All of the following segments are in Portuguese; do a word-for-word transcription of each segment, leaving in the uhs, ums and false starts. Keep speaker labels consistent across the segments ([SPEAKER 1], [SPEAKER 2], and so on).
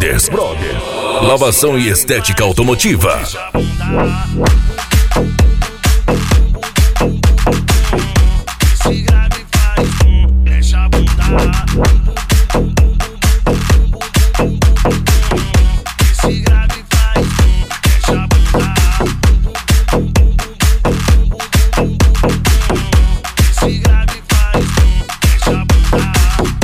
[SPEAKER 1] Brothers. Brothers. Lavação e estética automotiva.
[SPEAKER 2] Esse grave faz bum, mexe a bunda. Esse grave faz bum, mexe a bunda. Esse grave faz bum, mexe a bunda.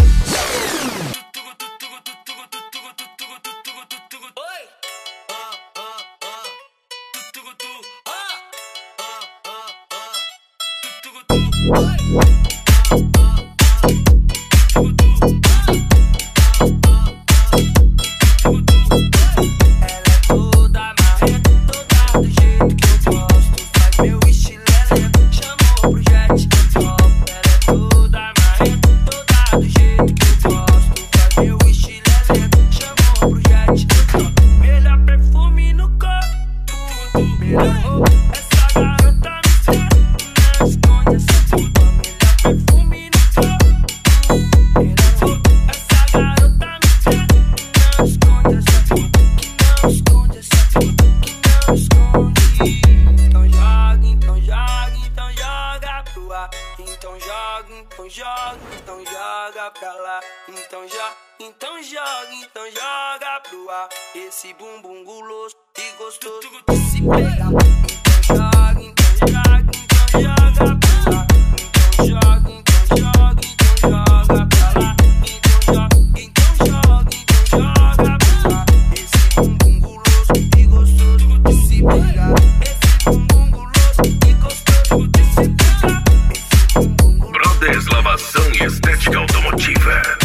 [SPEAKER 2] Então joga, então joga, então joga pra lá. Então joga, então joga, então joga pro ar. Esse bumbum guloso e gostoso de se pegar. Então joga, então joga, então joga pra lá. Então joga, então joga, então joga pra lá. Então joga, então joga, então joga pra lá. Esse bumbum guloso e gostoso de se pegar. Esse bumbum guloso e gostoso de se pegar.
[SPEAKER 1] Brothers Lavação e Estética Automotiva.